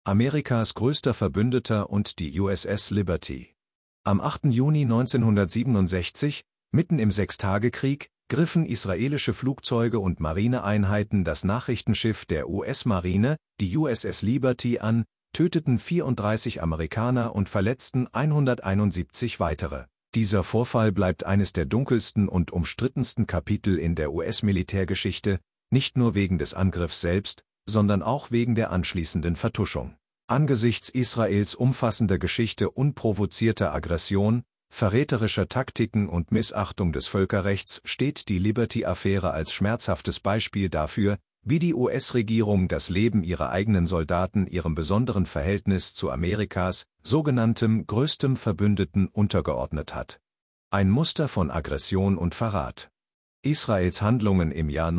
Amerikas größter Verbündeter und die USS Liberty. Am 8. Juni 1967, mitten im Sechstagekrieg, griffen israelische Flugzeuge und Marineeinheiten das Nachrichtenschiff der US-Marine, die USS Liberty, an, töteten 34 Amerikaner und verletzten 171 weitere. Dieser Vorfall bleibt eines der dunkelsten und umstrittensten Kapitel in der US-Militärgeschichte, nicht nur wegen des Angriffs selbst, sondern auch wegen der anschließenden Vertuschung. Angesichts Israels umfassender Geschichte unprovozierter Aggression, verräterischer Taktiken und Missachtung des Völkerrechts steht die Liberty-Affäre als schmerzhaftes Beispiel dafür, wie die US-Regierung das Leben ihrer eigenen Soldaten ihrem besonderen Verhältnis zu Amerikas, sogenanntem größtem Verbündeten, untergeordnet hat. Ein Muster von Aggression und Verrat. Israels Handlungen im Jahr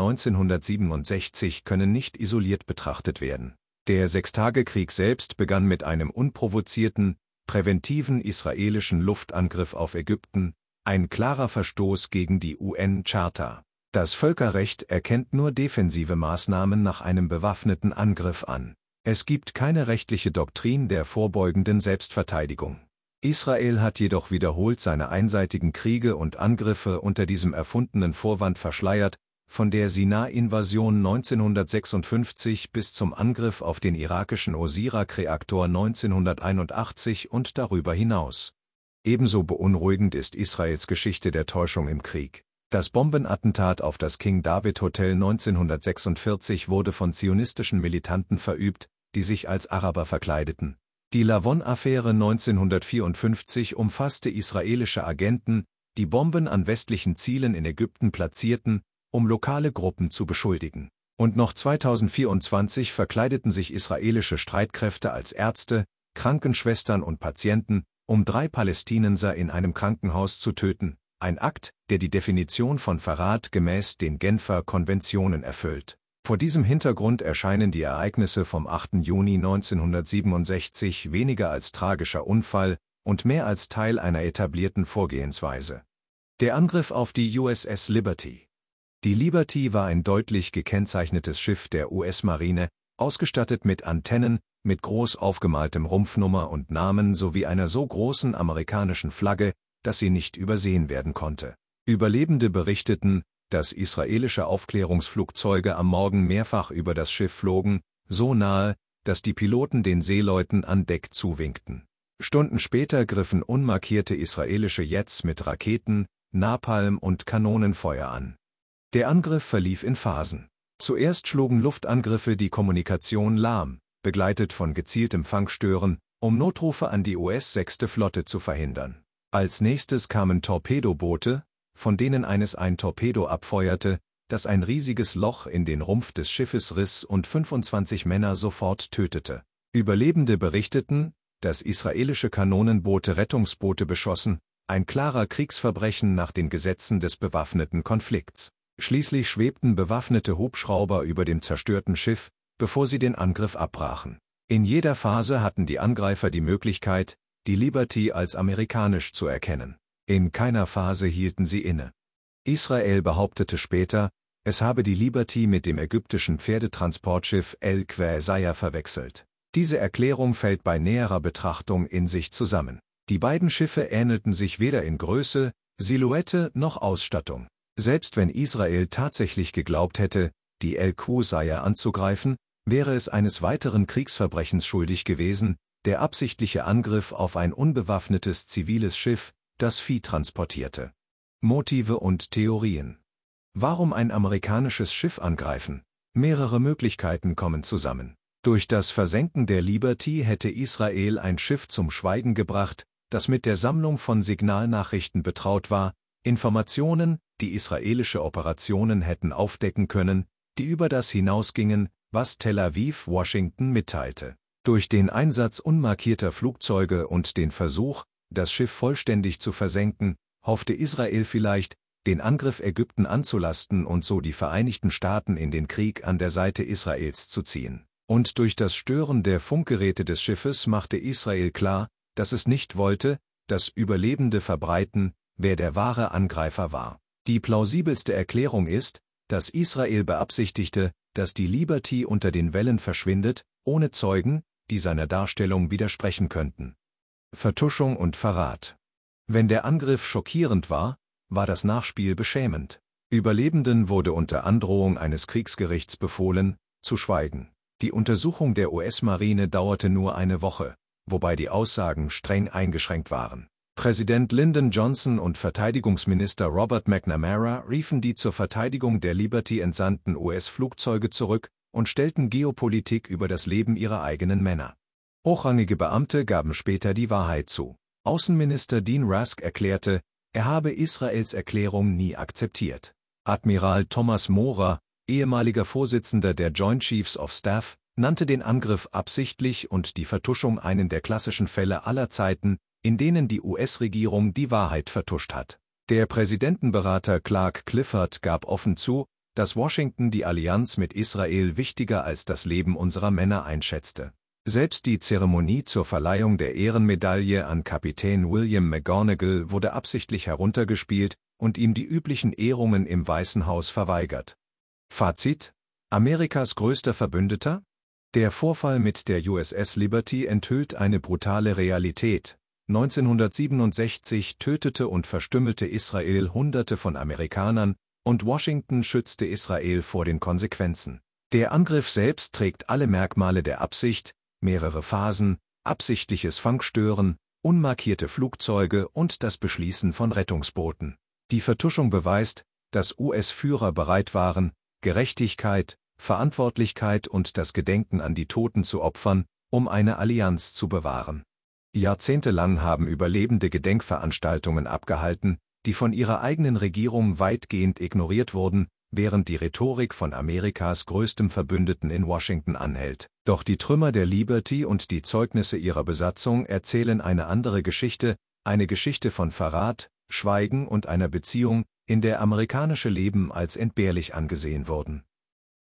1967 können nicht isoliert betrachtet werden. Der Sechstagekrieg selbst begann mit einem unprovozierten, präventiven israelischen Luftangriff auf Ägypten, ein klarer Verstoß gegen die UN-Charta. Das Völkerrecht erkennt nur defensive Maßnahmen nach einem bewaffneten Angriff an. Es gibt keine rechtliche Doktrin der vorbeugenden Selbstverteidigung. Israel hat jedoch wiederholt seine einseitigen Kriege und Angriffe unter diesem erfundenen Vorwand verschleiert, von der Sinai-Invasion 1956 bis zum Angriff auf den irakischen Osirak-Reaktor 1981 und darüber hinaus. Ebenso beunruhigend ist Israels Geschichte der Täuschung im Krieg. Das Bombenattentat auf das King David Hotel 1946 wurde von zionistischen Militanten verübt, die sich als Araber verkleideten. Die Lavon-Affäre 1954 umfasste israelische Agenten, die Bomben an westlichen Zielen in Ägypten platzierten, um lokale Gruppen zu beschuldigen. Und noch 2024 verkleideten sich israelische Streitkräfte als Ärzte, Krankenschwestern und Patienten, um 3 Palästinenser in einem Krankenhaus zu töten. Ein Akt, der die Definition von Verrat gemäß den Genfer Konventionen erfüllt. Vor diesem Hintergrund erscheinen die Ereignisse vom 8. Juni 1967 weniger als tragischer Unfall und mehr als Teil einer etablierten Vorgehensweise. Der Angriff auf die USS Liberty. Die Liberty war ein deutlich gekennzeichnetes Schiff der US-Marine, ausgestattet mit Antennen, mit groß aufgemaltem Rumpfnummer und Namen sowie einer so großen amerikanischen Flagge, dass sie nicht übersehen werden konnte. Überlebende berichteten, dass israelische Aufklärungsflugzeuge am Morgen mehrfach über das Schiff flogen, so nahe, dass die Piloten den Seeleuten an Deck zuwinkten. Stunden später griffen unmarkierte israelische Jets mit Raketen, Napalm und Kanonenfeuer an. Der Angriff verlief in Phasen. Zuerst schlugen Luftangriffe die Kommunikation lahm, begleitet von gezieltem Funkstören, um Notrufe an die US-6. Flotte zu verhindern. Als nächstes kamen Torpedoboote, von denen eines ein Torpedo abfeuerte, das ein riesiges Loch in den Rumpf des Schiffes riss und 25 Männer sofort tötete. Überlebende berichteten, dass israelische Kanonenboote Rettungsboote beschossen, ein klarer Kriegsverbrechen nach den Gesetzen des bewaffneten Konflikts. Schließlich schwebten bewaffnete Hubschrauber über dem zerstörten Schiff, bevor sie den Angriff abbrachen. In jeder Phase hatten die Angreifer die Möglichkeit, die Liberty als amerikanisch zu erkennen. In keiner Phase hielten sie inne. Israel behauptete später, es habe die Liberty mit dem ägyptischen Pferdetransportschiff El-Qusayr verwechselt. Diese Erklärung fällt bei näherer Betrachtung in sich zusammen. Die beiden Schiffe ähnelten sich weder in Größe, Silhouette noch Ausstattung. Selbst wenn Israel tatsächlich geglaubt hätte, die El-Qusayr anzugreifen, wäre es eines weiteren Kriegsverbrechens schuldig gewesen, der absichtliche Angriff auf ein unbewaffnetes ziviles Schiff, das Vieh transportierte. Motive und Theorien. Warum ein amerikanisches Schiff angreifen? Mehrere Möglichkeiten kommen zusammen. Durch das Versenken der Liberty hätte Israel ein Schiff zum Schweigen gebracht, das mit der Sammlung von Signalnachrichten betraut war, Informationen, die israelische Operationen hätten aufdecken können, die über das hinausgingen, was Tel Aviv Washington mitteilte. Durch den Einsatz unmarkierter Flugzeuge und den Versuch, das Schiff vollständig zu versenken, hoffte Israel vielleicht, den Angriff Ägypten anzulasten und so die Vereinigten Staaten in den Krieg an der Seite Israels zu ziehen. Und durch das Stören der Funkgeräte des Schiffes machte Israel klar, dass es nicht wollte, dass Überlebende verbreiten, wer der wahre Angreifer war. Die plausibelste Erklärung ist, dass Israel beabsichtigte, dass die Liberty unter den Wellen verschwindet, ohne Zeugen, die seiner Darstellung widersprechen könnten. Vertuschung und Verrat. Wenn der Angriff schockierend war, war das Nachspiel beschämend. Überlebenden wurde unter Androhung eines Kriegsgerichts befohlen, zu schweigen. Die Untersuchung der US-Marine dauerte nur eine Woche, wobei die Aussagen streng eingeschränkt waren. Präsident Lyndon Johnson und Verteidigungsminister Robert McNamara riefen die zur Verteidigung der Liberty entsandten US-Flugzeuge zurück und stellten Geopolitik über das Leben ihrer eigenen Männer. Hochrangige Beamte gaben später die Wahrheit zu. Außenminister Dean Rusk erklärte, er habe Israels Erklärung nie akzeptiert. Admiral Thomas Moorer, ehemaliger Vorsitzender der Joint Chiefs of Staff, nannte den Angriff absichtlich und die Vertuschung einen der klassischen Fälle aller Zeiten, in denen die US-Regierung die Wahrheit vertuscht hat. Der Präsidentenberater Clark Clifford gab offen zu, dass Washington die Allianz mit Israel wichtiger als das Leben unserer Männer einschätzte. Selbst die Zeremonie zur Verleihung der Ehrenmedaille an Kapitän William McGonagall wurde absichtlich heruntergespielt und ihm die üblichen Ehrungen im Weißen Haus verweigert. Fazit: Amerikas größter Verbündeter? Der Vorfall mit der USS Liberty enthüllt eine brutale Realität. 1967 tötete und verstümmelte Israel Hunderte von Amerikanern, und Washington schützte Israel vor den Konsequenzen. Der Angriff selbst trägt alle Merkmale der Absicht: mehrere Phasen, absichtliches Funkstören, unmarkierte Flugzeuge und das Beschließen von Rettungsbooten. Die Vertuschung beweist, dass US-Führer bereit waren, Gerechtigkeit, Verantwortlichkeit und das Gedenken an die Toten zu opfern, um eine Allianz zu bewahren. Jahrzehntelang haben Überlebende Gedenkveranstaltungen abgehalten, die von ihrer eigenen Regierung weitgehend ignoriert wurden, während die Rhetorik von Amerikas größtem Verbündeten in Washington anhält. Doch die Trümmer der Liberty und die Zeugnisse ihrer Besatzung erzählen eine andere Geschichte, eine Geschichte von Verrat, Schweigen und einer Beziehung, in der amerikanische Leben als entbehrlich angesehen wurden.